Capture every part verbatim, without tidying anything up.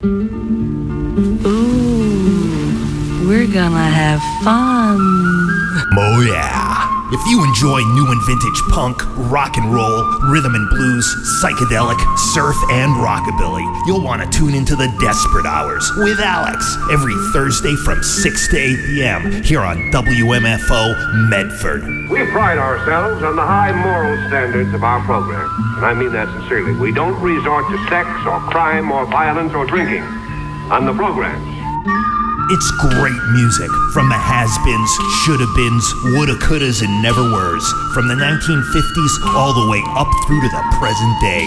Ooh, we're gonna have fun. Oh yeah. If you enjoy new and vintage punk, rock and roll, rhythm and blues, psychedelic, surf, and rockabilly, you'll want to tune into the Desperate Hours with Alex every Thursday from six to eight p.m. here on W M F O Medford. We pride ourselves on the high moral standards of our program, and I mean that sincerely. We don't resort to sex or crime or violence or drinking on the programs. It's great music from the has-beens, shoulda-beens, woulda-couldas, and never-weres, from the nineteen fifties all the way up through to the present day.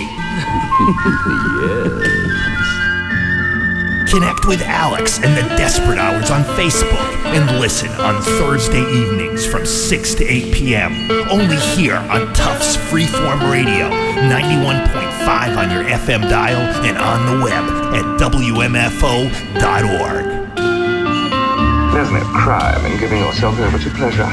Yes. Connect with Alex and the Desperate Hours on Facebook and listen on Thursday evenings from six to eight p.m. only here on Tufts Freeform Radio, ninety-one point five on your F M dial and on the web at W M F O dot org. There's no crime in giving yourself over to pleasure.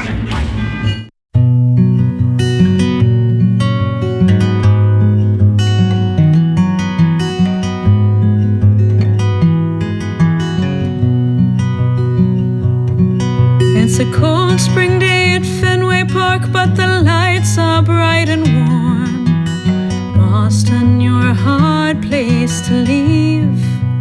It's a cold spring day at Fenway Park, but the lights are bright and warm. Boston, you're a hard place to leave.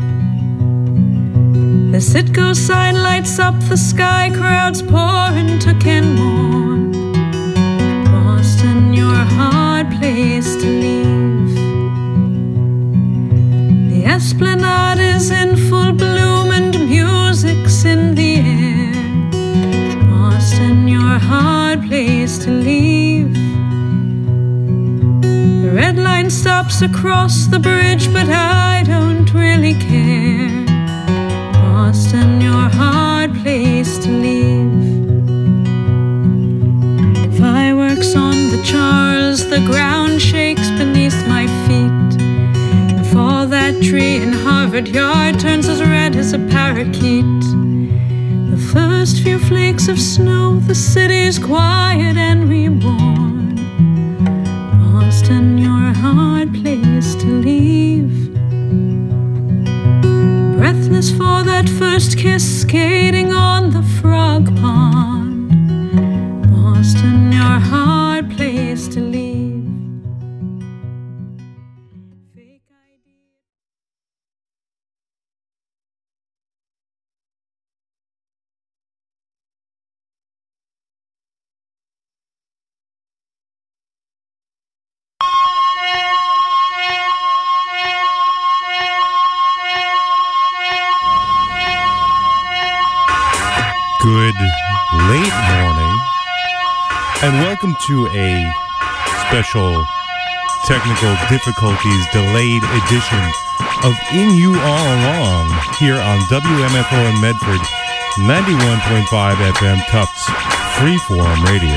The Citgo sign lights up the sky, crowds pour into Kenmore. Boston, you're a hard place to leave. The Esplanade is in full bloom and music's in the air. Boston, you're a hard place to leave. The red line stops across the bridge, but I don't really care. Boston, you're a hard place to leave. Fireworks on the Charles, the ground shakes beneath my feet. And for that tree in Harvard Yard turns as red as a parakeet. The first few flakes of snow, the city's quiet and reborn. Boston, you're a hard place to leave. Breathless for that first kiss, skating on the frog pond. Boston, you're a hard place to leave. Fake Good late morning, and welcome to a special technical difficulties delayed edition of In You All Along here on W M F O in Medford, ninety-one point five F M Tufts Freeform Radio.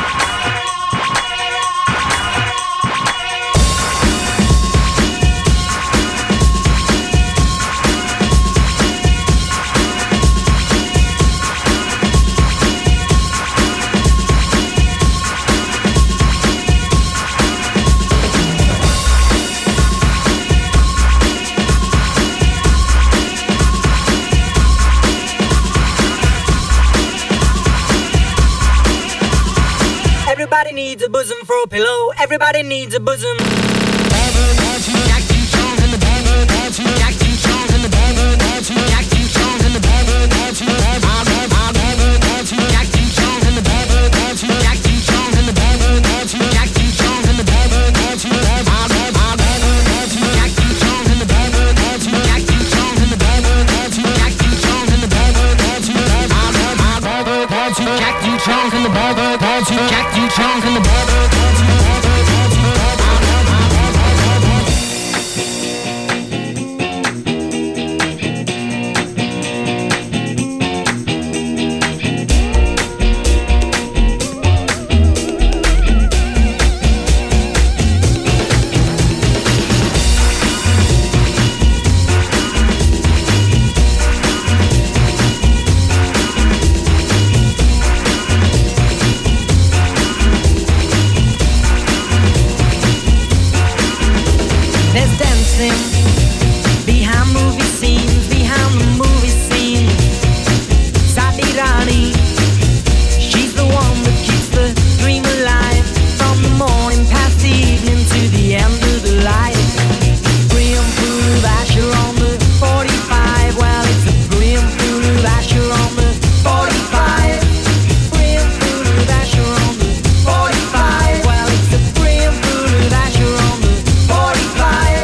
Everybody needs a bosom for a pillow. Everybody needs a bosom. Jack D. Jones in the bubble party. Jack D. Jones in the bubble behind movie scenes, behind the movie scene. Sati Rani, she's the one that keeps the dream alive. From the morning past the evening to the end of the light. Brimful of Asher on the forty-five. Well, it's a brimful of Asher on the forty-five. Brimful of Asher on the forty-five. Well, it's a brimful of Asher on the forty-five.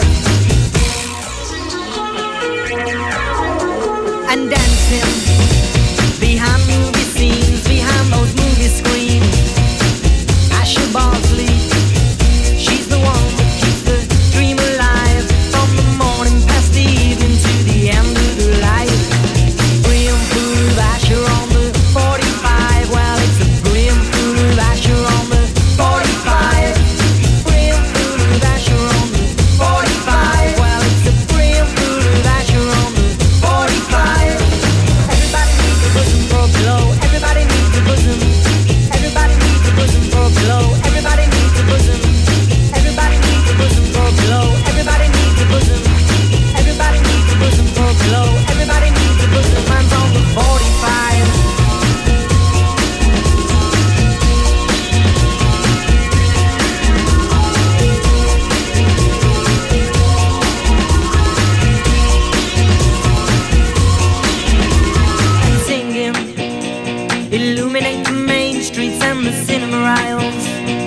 And dancing behind movie scenes, behind those movie screens. Asher Bosley, she's the one that keeps the dream alive. From the morning past the evening to the end of the light. Brimful of Asher on the forty-five. Well, it's a brimful of Asher on the forty-five. Brimful of Asher on the forty-five. Well, it's a brimful of Asher on the forty-five. Everybody needs a bosom for a blow. Everybody needs a bosom. Everybody needs a bosom for a blow. Everybody needs a bosom. Everybody needs a bosom for a blow. Everybody needs a bosom. Everybody needs a bosom for a blow. Everybody needs a bosom. Mine's on the forty-five. And singing, illuminate the main streets and the cinema aisles.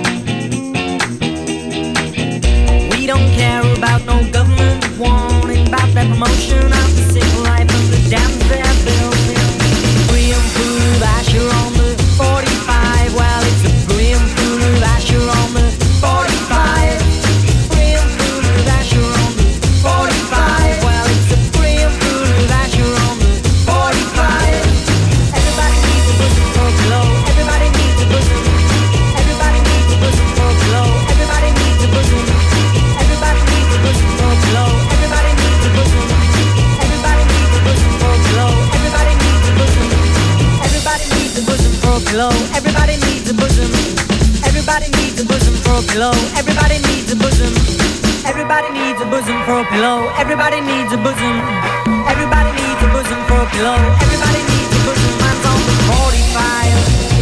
We don't care about no government warning about that promotion of the civil life of the dams they're building. Brimful of Asher on the forty-five. Well, it's a brimful of Asher on the forty-five. Brimful of Asher on the forty-five. Well, it's a brimful of Asher on the forty-five. Everybody needs a bosom for a blow. Everybody needs a bosom. Everybody needs a bosom for a blow. Everybody needs a bosom. Everybody needs a bosom for a blow. Everybody needs a bosom. Everybody needs a bosom for a blow. Everybody needs a bosom. Everybody needs a bosom for a blow. Everybody needs a bosom. Everybody needs a bosom for a blow. Everybody needs a bosom. Everybody needs a bosom for a pillow. Everybody needs a bosom. Everybody needs a bosom for a pillow. Everybody needs a bosom. Mine's on the forty-five.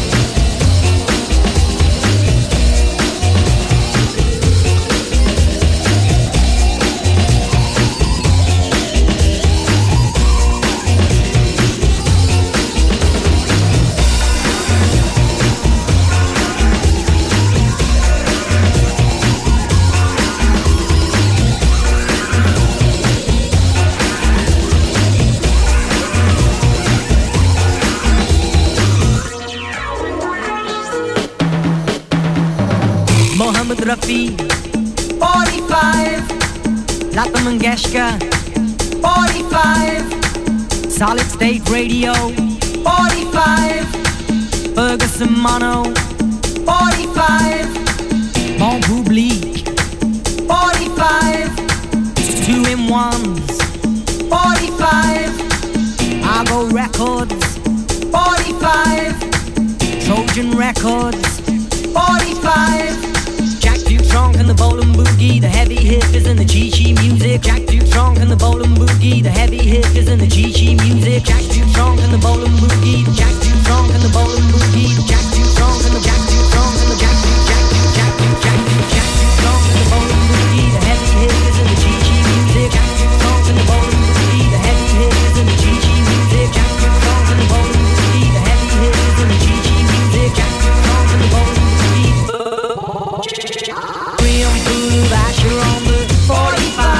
Mohammed Rafi, forty-five. Lata Mangeshkar, forty-five. Solid State Radio, forty-five. Ferguson Mono, forty-five. Bon Public, forty-five. Two in ones, forty-five. Argo Records, forty-five. Trojan Records, forty-five. Jack Duke Trunk and the Bowling Boogie, the heavy hitters and the Chi-Chi music. Jack Duke Trunk and the Bowling Boogie, the heavy hitters and the Chi-Chi music. Jack Duke Trunk and the Bowling Boogie, Jack Duke Trunk and the Bowling Boogie, Jack Duke Trunk and the Jack Duke Trunk and the Jack Duke Jack Duke Jack Duke Jack Duke Jack Duke Trunk and the Bowling Boogie, the heavy hitters and the Chi-Chi music. Jack Duke Trunk and the Bowling Boogie, the heavy hitters and the Chi-Chi music. Jack Duke Trunk and the Bowling Boogie, the heavy hitters and the Chi-Chi music. Jack Duke Trunk and the Bowling Boogie. Brimful of Asher on the forty-five.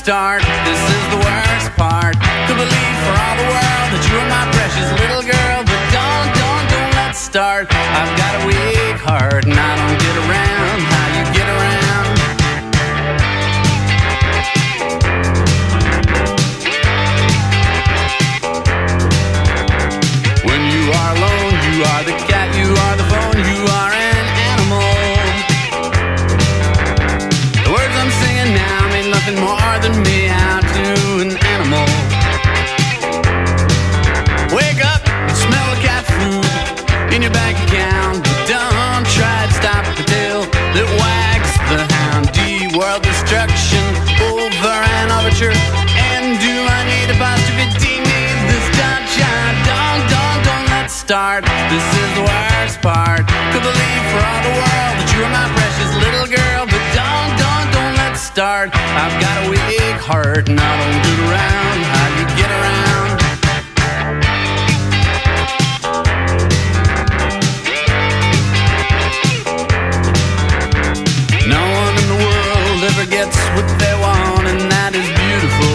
start. This is the worst part. Could believe for all the world that you are my precious little girl, but don't, don't, don't let's start. I've got a weak heart and I don't get around how you get around. When you are alone, you are the cat, you are the phone, you are an animal. The words I'm singing now mean nothing more than me out to an animal. Wake up and smell the cat food in your bank account, but don't try to stop the tail that wags the hound. D world destruction over an overture. And do I need a positivity? Need this dot shot? Don't, don't, don't let's start. This is the worst part. Could believe for all the world that you are my precious little girl, but don't, don't, don't let's start. I've got a weak heart and I don't get around how you get around. No one in the world ever gets what they want, and that is beautiful.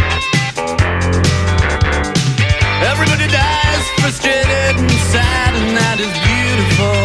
Everybody dies frustrated and sad, and that is beautiful.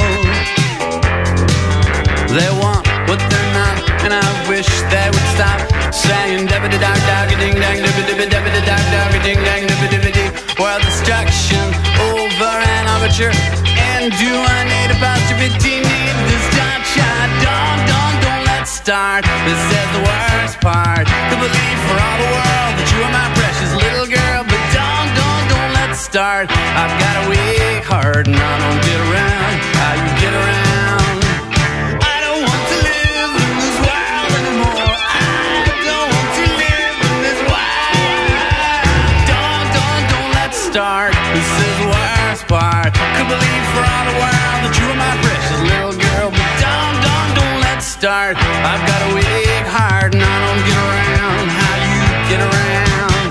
They want what they're not, and I wish they would stop saying dabba da dog dog a ding dang dabba dabba dabba da dog dog a ding dang dabba dabba dee. World destruction over an overture. And do I need a positivity? Need this dot shot? Don't, don't, don't let's start. This is the worst part. Could believe for all the world that you are my precious little girl, but don't, don't, don't let's start. I've got a weak heart and I don't get around how you get around. I don't want to live in this world anymore. I don't want to live in this world. Don't, don't, don't let's start. This is the worst part. Could believe for all the world that you are my precious little girl, but don't, don't, don't let's start. I've got a weak heart and I don't get around how you get around.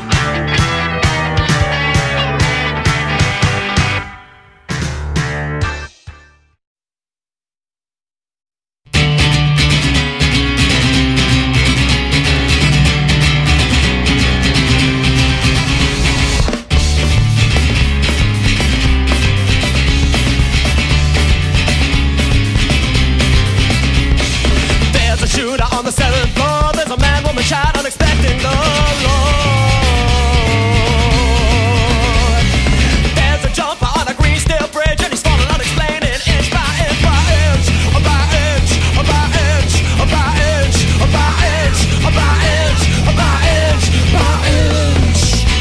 On the seventh floor, there's a man, woman, child, unexpecting the Lord. There's a jumper on a green steel bridge, and he's falling unexplained, inch by inch by inch, by inch, by inch, by inch, by inch, by inch, by inch, by inch.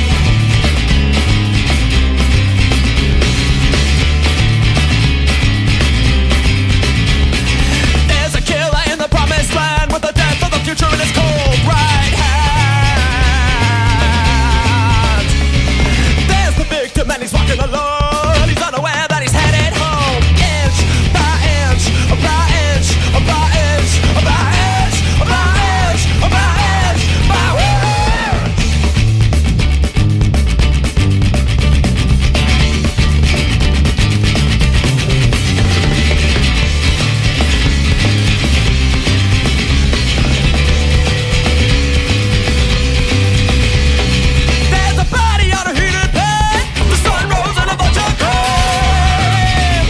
There's a killer in the promised land with the death of the future in his cold right hand. There's the victim and he's walking alone. He's unaware that he's headed home. Inch by inch, by inch, by inch, by inch, by inch, by inch, by There's a body on a heated bed. The sun rose and a bunch of gold.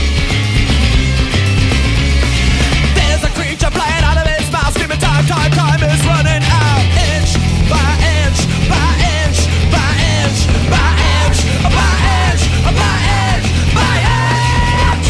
There's a creature flying out of his mouth, screaming time, time, time is running out. Inch by inch, by inch, by inch, by inch, by inch, by inch, by inch.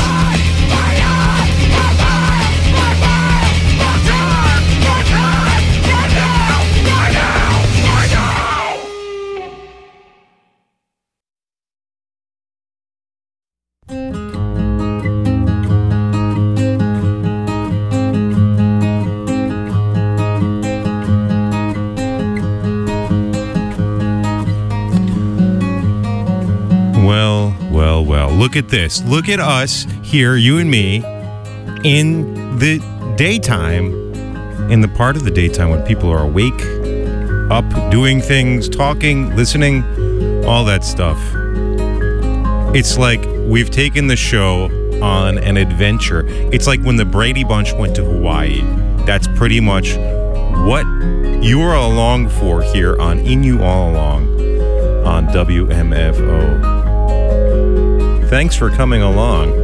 Well, well, well. Look at this. Look at us here, you and me, in the daytime, in the part of the daytime when people are awake, up, doing things, talking, listening, all that stuff. It's like we've taken the show on an adventure. It's like when the Brady Bunch went to Hawaii. That's pretty much what you are along for here on In You All Along on W M F O. Thanks for coming along.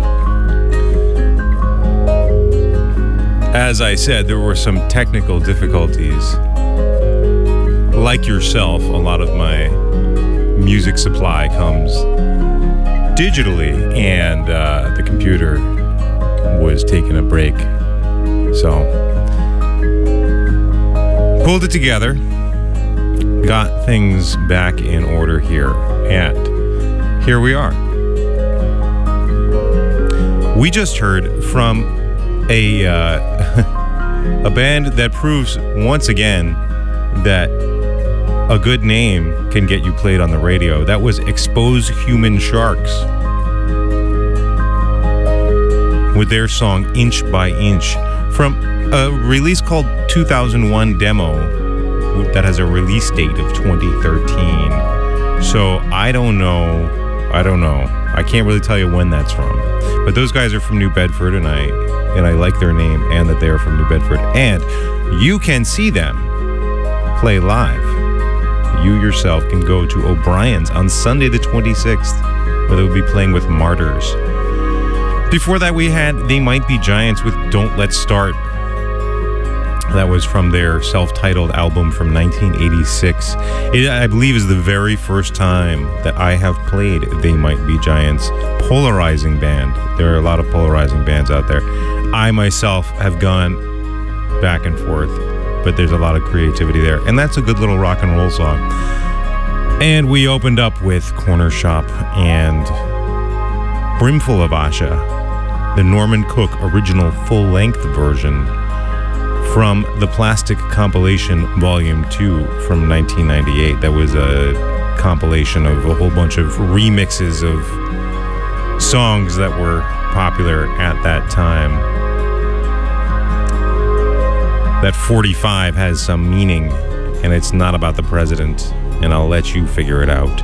As I said, there were some technical difficulties. Like yourself, a lot of my music supply comes digitally, and uh, the computer was taking a break. So, pulled it together, got things back in order here, and here we are. We just heard from a uh, a band that proves once again that a good name can get you played on the radio. That was Expose Human Sharks with their song Inch by Inch from a release called two thousand one Demo that has a release date of twenty thirteen. So I don't know. I don't know. I can't really tell you when that's from. But those guys are from New Bedford, and I and I like their name and that they are from New Bedford. And you can see them play live. You yourself can go to O'Brien's on Sunday the twenty-sixth, where they'll be playing with Martyrs. Before that, we had They Might Be Giants with Don't Let's Start. That was from their self-titled album from nineteen eighty-six. It, I believe, is the very first time that I have played They Might Be Giants. Polarizing band. There are a lot of polarizing bands out there. I myself have gone back and forth, but there's a lot of creativity there. And that's a good little rock and roll song. And we opened up with Corner Shop and Brimful of Asha, the Norman Cook original full-length version from the Plastic Compilation Volume two from nineteen ninety-eight. That was a compilation of a whole bunch of remixes of songs that were popular at that time. That forty-five has some meaning, and it's not about the president, and I'll let you figure it out.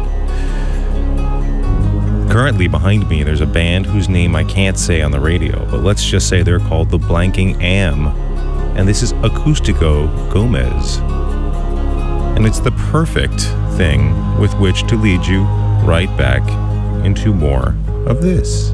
Currently behind me, there's a band whose name I can't say on the radio, but let's just say they're called the Blanking Am, and this is Acústico Gomez. And it's the perfect thing with which to lead you right back into more of this.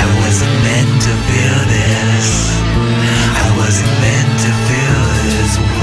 I wasn't meant to feel this way.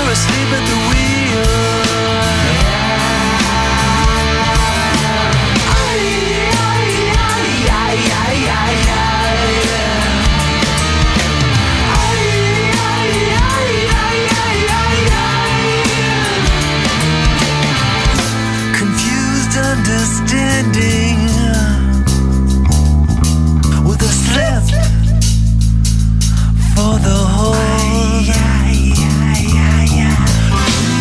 asleep at the wheel. Confused understanding with a slip for the whole.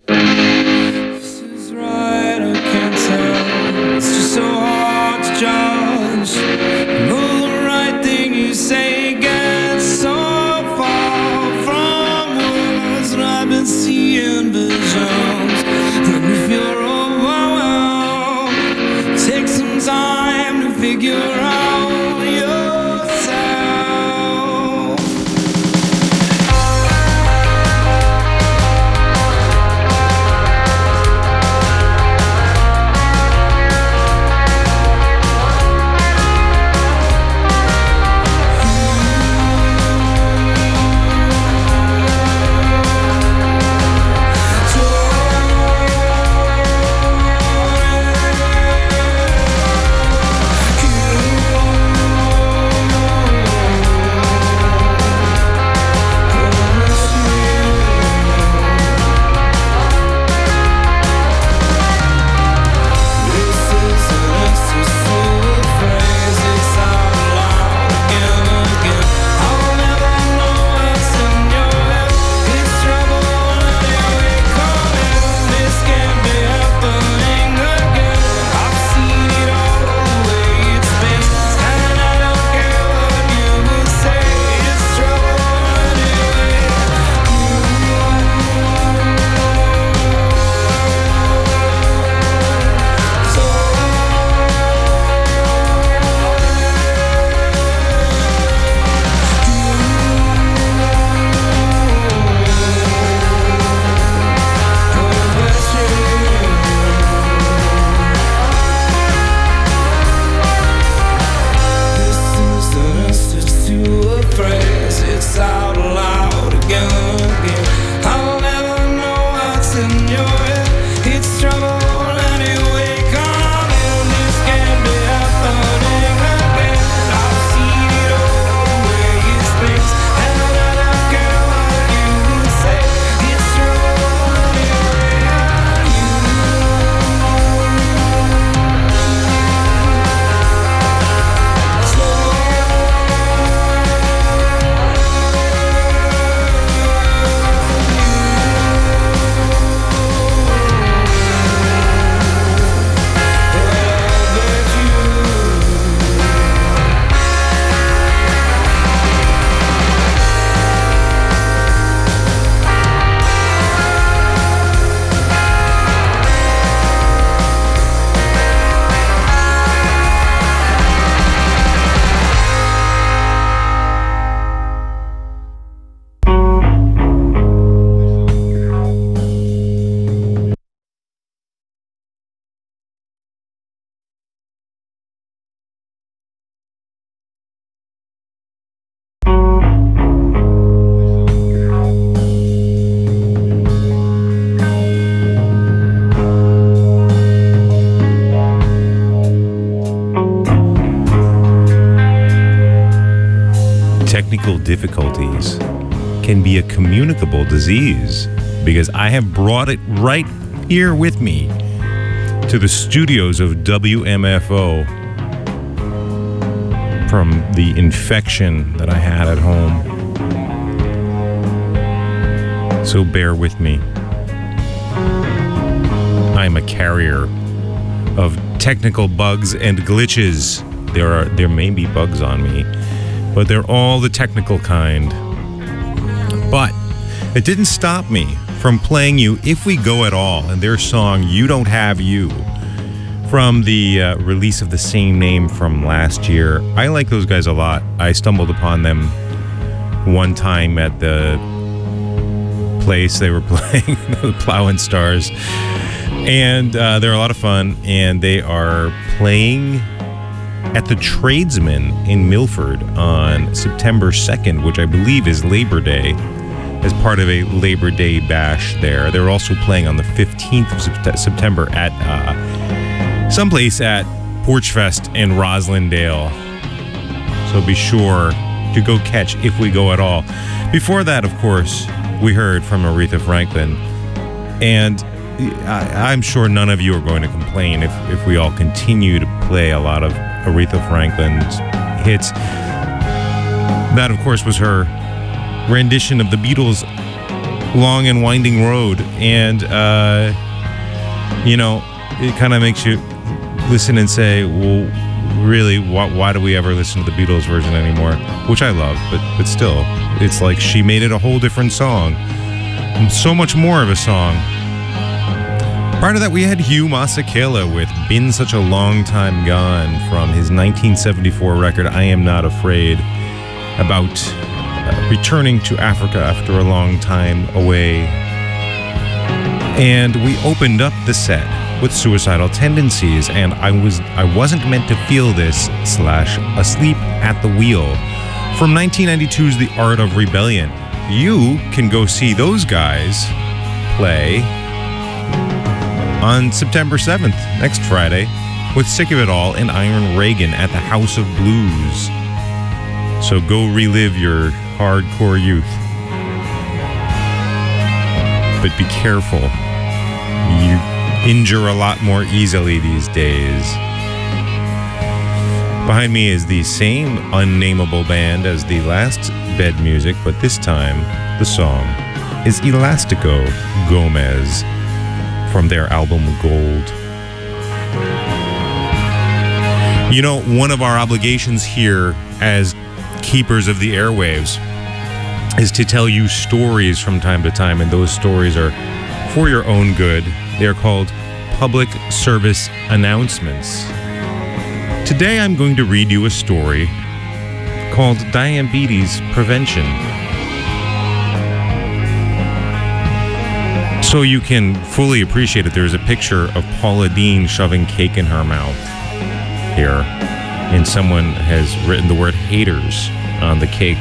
This is right, I can't tell. It's just so hard to judge. And all the right thing you say gets so far from words that I've been seeing visions. And if you're overwhelmed, take some time to figure out yourself. Technical difficulties can be a communicable disease, because I have brought it right here with me to the studios of W M F O from the infection that I had at home. So bear with me. I'm a carrier of technical bugs and glitches. There are there may be bugs on me, but they're all the technical kind. But it didn't stop me from playing you If We Go At All and their song You Don't Have You from the uh, release of the same name from last year. I like those guys a lot. I stumbled upon them one time at the place they were playing, the Plowing Stars, and uh, they're a lot of fun, and they are playing at the Tradesman in Milford on September second, which I believe is Labor Day, as part of a Labor Day bash there. They're also playing on the fifteenth of September at uh, someplace at Porchfest in Roslindale. So be sure to go catch If We Go At All. Before that, of course, we heard from Aretha Franklin, and I, I'm sure none of you are going to complain if, if we all continue to play a lot of Aretha Franklin's hits. That, of course, was her rendition of the Beatles' long and winding road, and uh, you know, it kind of makes you listen and say, well, really, why, why do we ever listen to the Beatles version anymore? Which I love, but but still, it's like she made it a whole different song, so much more of a song. Prior to that, we had Hugh Masekela with Been Such a Long Time Gone from his nineteen seventy-four record I Am Not Afraid, about uh, returning to Africa after a long time away. And we opened up the set with Suicidal Tendencies, and I was I wasn't meant to feel this slash Asleep at the Wheel from nineteen ninety-two's The Art of Rebellion. You can go see those guys play on September seventh, next Friday, with Sick of It All and Iron Reagan at the House of Blues. So go relive your hardcore youth. But be careful. You injure a lot more easily these days. Behind me is the same unnameable band as the last Bed Music, but this time the song is Elastico Gomez from their album Gold. You know, one of our obligations here as keepers of the airwaves is to tell you stories from time to time, and those stories are for your own good. They are called public service announcements. Today I'm going to read you a story called Diabetes Prevention. So you can fully appreciate it, there's a picture of Paula Deen shoving cake in her mouth here, and someone has written the word haters on the cake.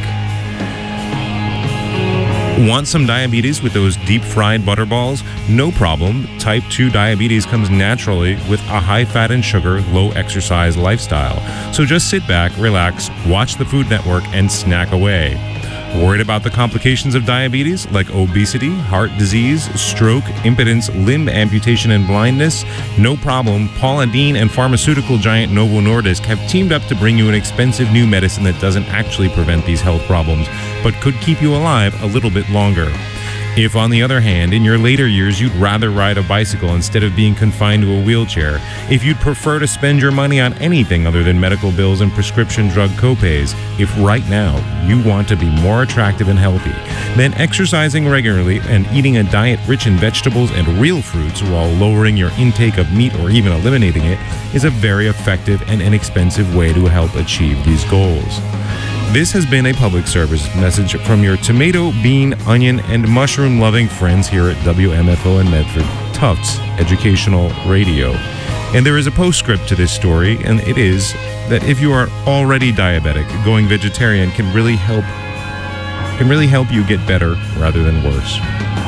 Want some diabetes with those deep-fried butterballs? No problem. Type two diabetes comes naturally with a high-fat and sugar, low-exercise lifestyle. So just sit back, relax, watch the Food Network, and snack away. Worried about the complications of diabetes, like obesity, heart disease, stroke, impotence, limb amputation, and blindness? No problem. Paula Deen and pharmaceutical giant Novo Nordisk have teamed up to bring you an expensive new medicine that doesn't actually prevent these health problems, but could keep you alive a little bit longer. If, on the other hand, in your later years you'd rather ride a bicycle instead of being confined to a wheelchair, if you'd prefer to spend your money on anything other than medical bills and prescription drug copays, if right now you want to be more attractive and healthy, then exercising regularly and eating a diet rich in vegetables and real fruits while lowering your intake of meat or even eliminating it is a very effective and inexpensive way to help achieve these goals. This has been a public service message from your tomato, bean, onion, and mushroom-loving friends here at W M F O in Medford, Tufts Educational Radio. And there is a postscript to this story, and it is that if you are already diabetic, going vegetarian can really help can really help you get better rather than worse.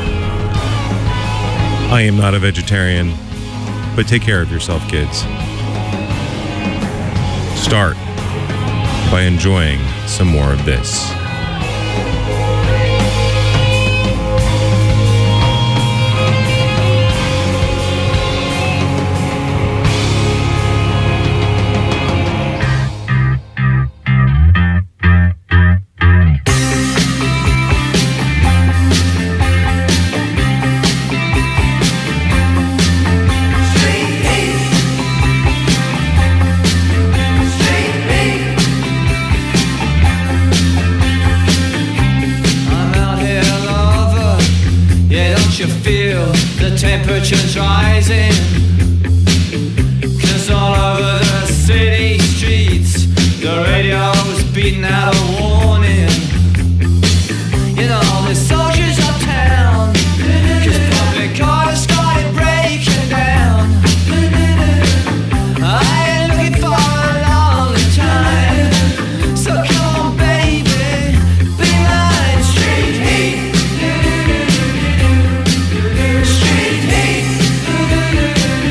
I am not a vegetarian, but take care of yourself, kids. Start by enjoying some more of this. Temperature's rising, 'cause all over the city streets the radio's beating out a warning. You know, the soldiers uptown, 'cause public order started breaking down. I ain't looking for a long time, so come on baby, be mine. Street heat, street heat.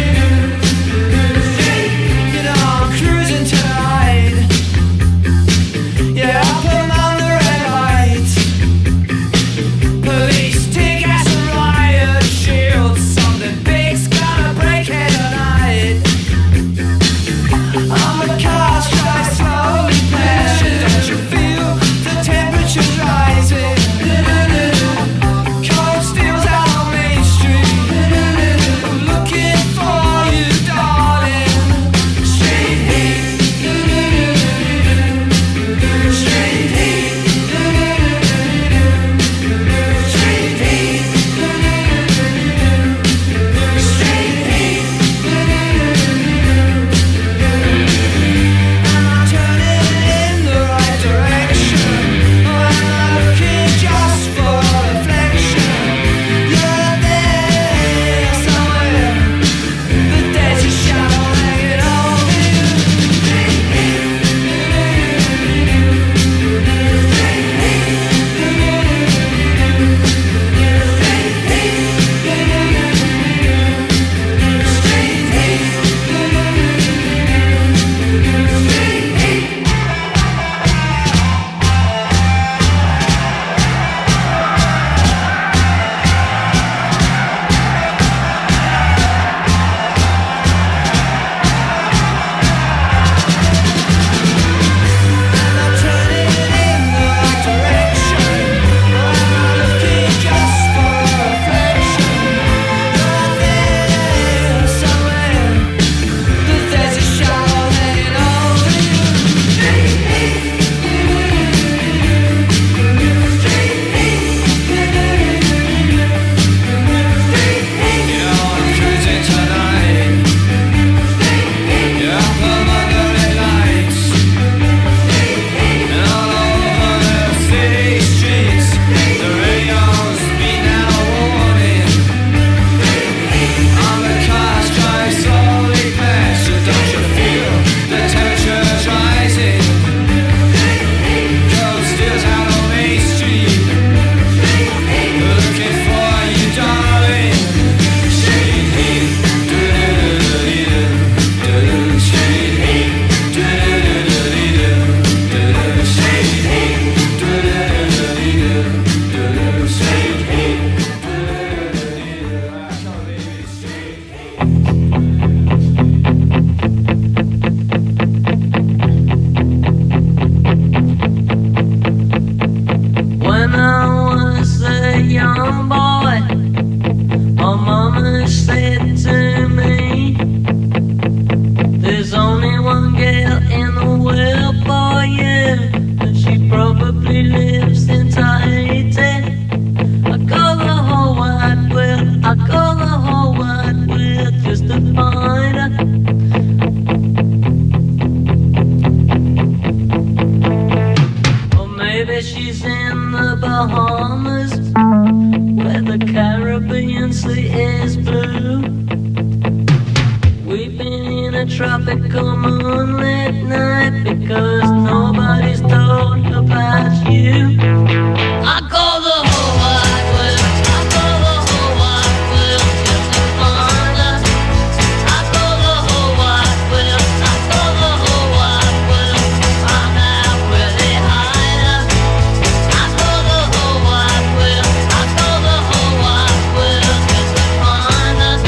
tropical moonlit night because nobody's told about you. I call the whole wide world, I call the whole wide world just to find us. I call the whole wide world, I call the whole wide world to find out where they hide us. I call the whole wide world, I call the whole wide world just to find us.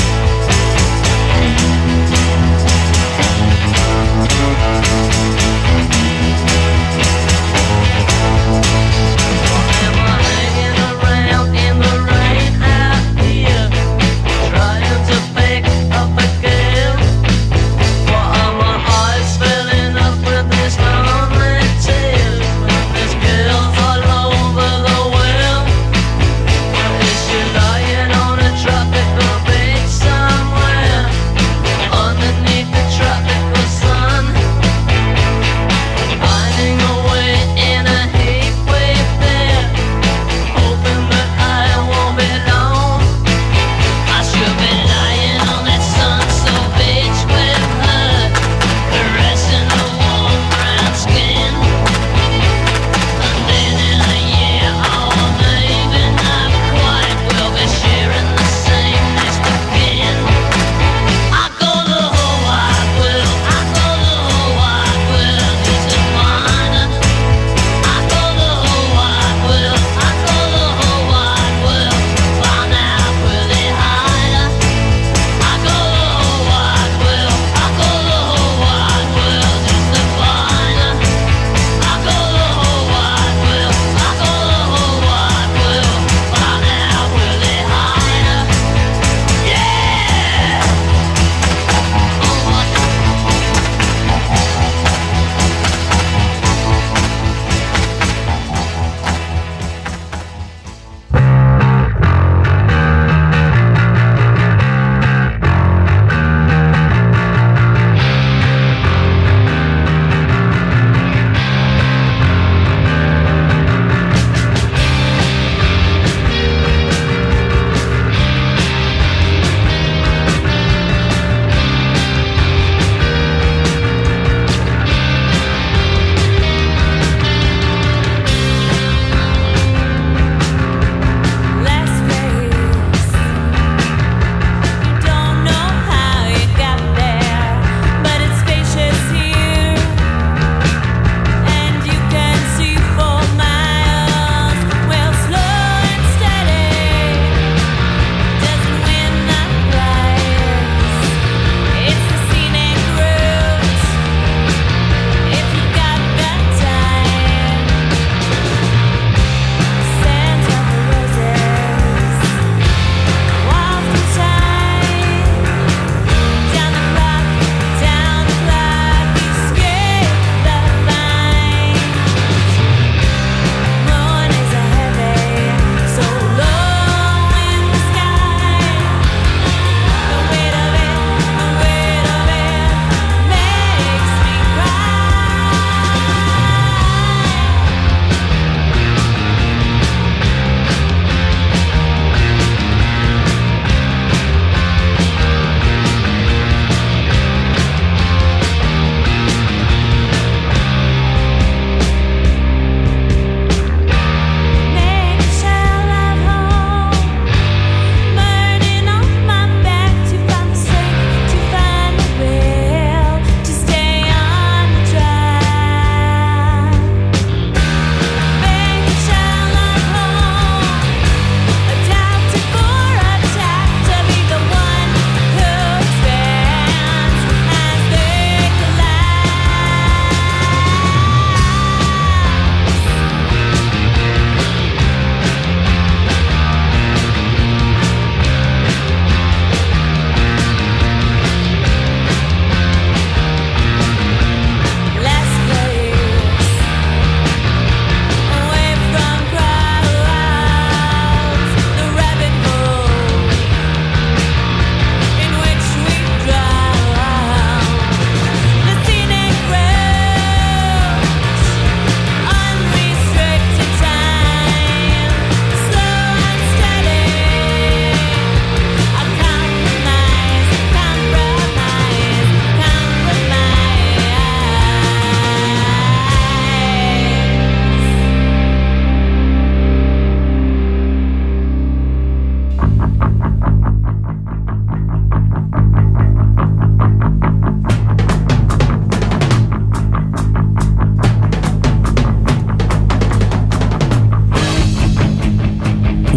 Forever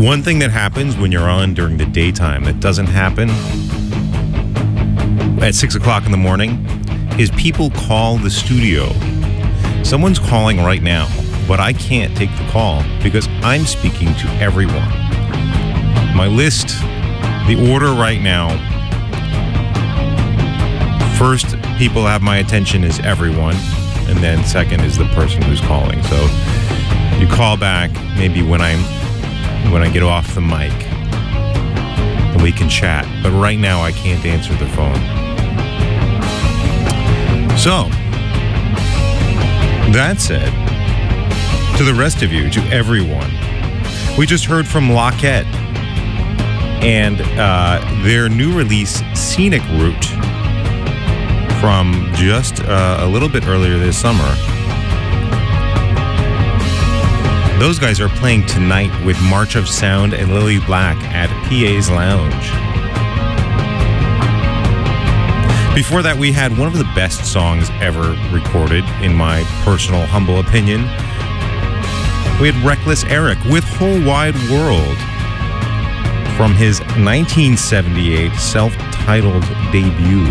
One thing that happens when you're on during the daytime that doesn't happen at six o'clock in the morning is people call the studio. Someone's calling right now, but I can't take the call because I'm speaking to everyone. My list, the order right now, first people have my attention is everyone, and then second is the person who's calling. So you call back maybe when I'm when I get off the mic and we can chat, but right now I can't answer the phone. So that said, to the rest of you, to everyone, we just heard from Lockette and uh, their new release, Scenic Route, from just uh, a little bit earlier this summer. Those guys are playing tonight with March of Sound and Lily Black at P A's Lounge. Before that, we had one of the best songs ever recorded, in my personal humble opinion. We had Reckless Eric with Whole Wide World from his nineteen seventy-eight self-titled debut.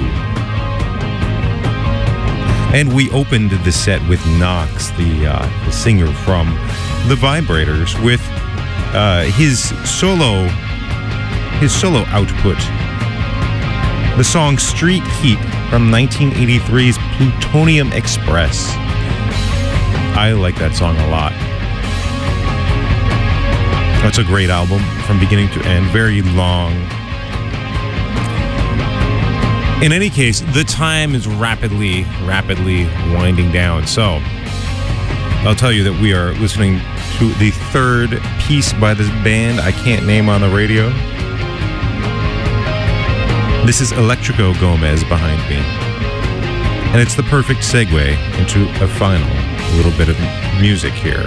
And we opened the set with Knox, the, uh, the singer from The Vibrators, with uh, his solo, his solo output, the song Street Heat from nineteen eighty-three's Plutonium Express. I like that song a lot. That's a great album from beginning to end, very long. In any case, the time is rapidly, rapidly winding down. So I'll tell you that we are listening to the third piece by this band I can't name on the radio. This is Electrico Gomez behind me. And it's the perfect segue into a final little bit of music here.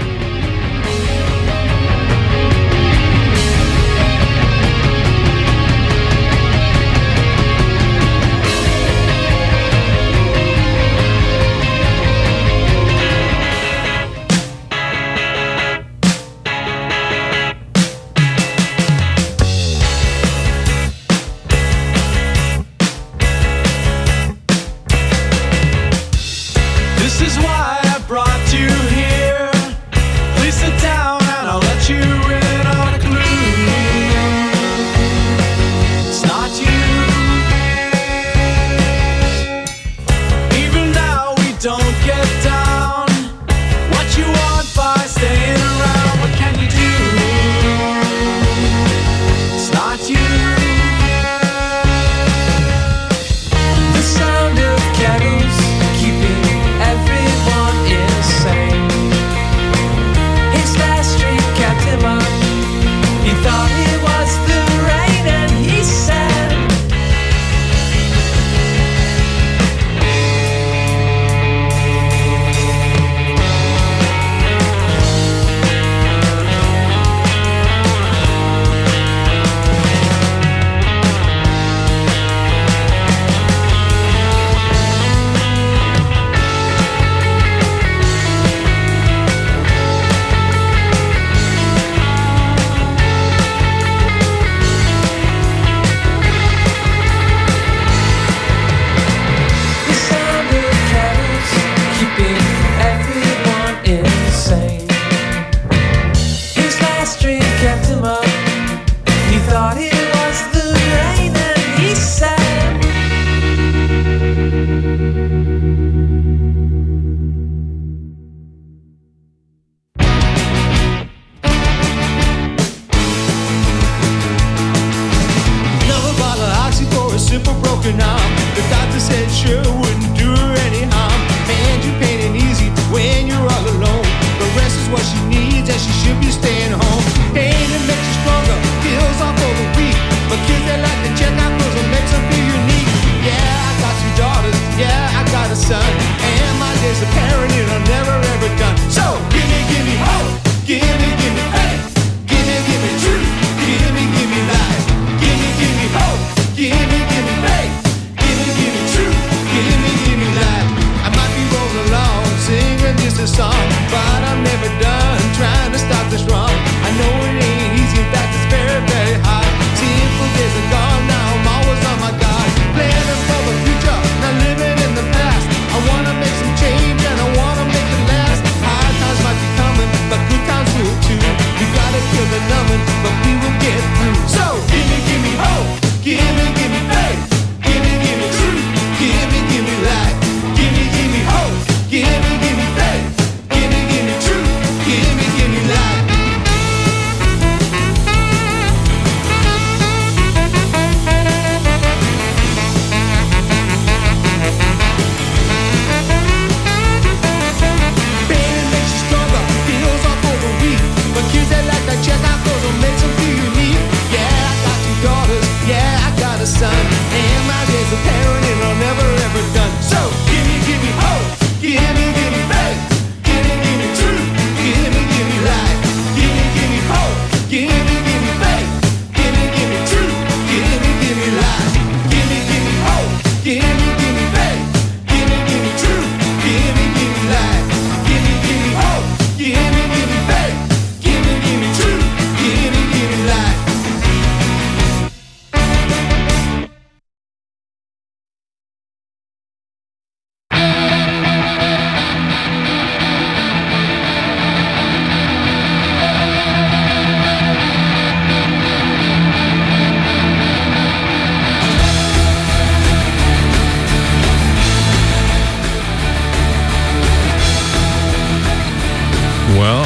Song, but I'm never done trying to stop this wrong. I know it ain't easy, in fact,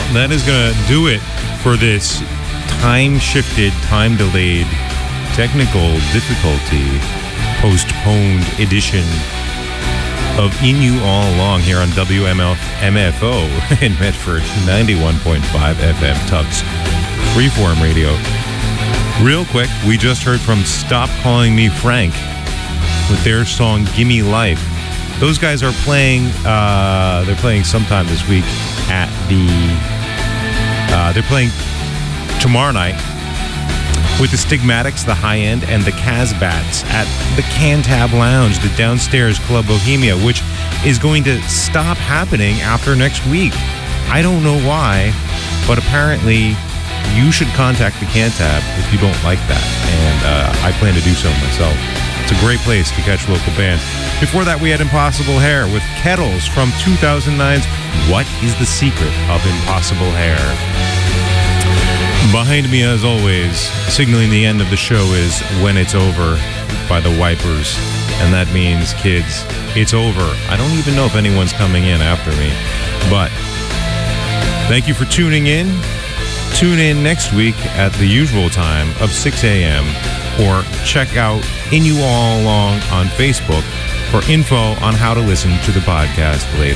that is going to do it for this time-shifted, time-delayed, technical difficulty, postponed edition of In You All Along here on W M F O in Medford, ninety-one point five F M Tubbs Freeform Radio. Real quick, we just heard from Stop Calling Me Frank with their song Gimme Life. Those guys are playing, uh, they're playing sometime this week at the, uh, they're playing tomorrow night with the Stigmatics, the High End, and the Casbats at the Cantab Lounge, the downstairs Club Bohemia, which is going to stop happening after next week. I don't know why, but apparently you should contact the Cantab if you don't like that, and uh, I plan to do so myself. It's a great place to catch local bands. Before that, we had Impossible Hair with Kettles from two thousand nine's What is the Secret of Impossible Hair? Behind me, as always, signaling the end of the show is When It's Over by the Wipers. And that means, kids, it's over. I don't even know if anyone's coming in after me. But thank you for tuning in. Tune in next week at the usual time of six a.m. or check out In You All Along on Facebook for info on how to listen to the podcast later.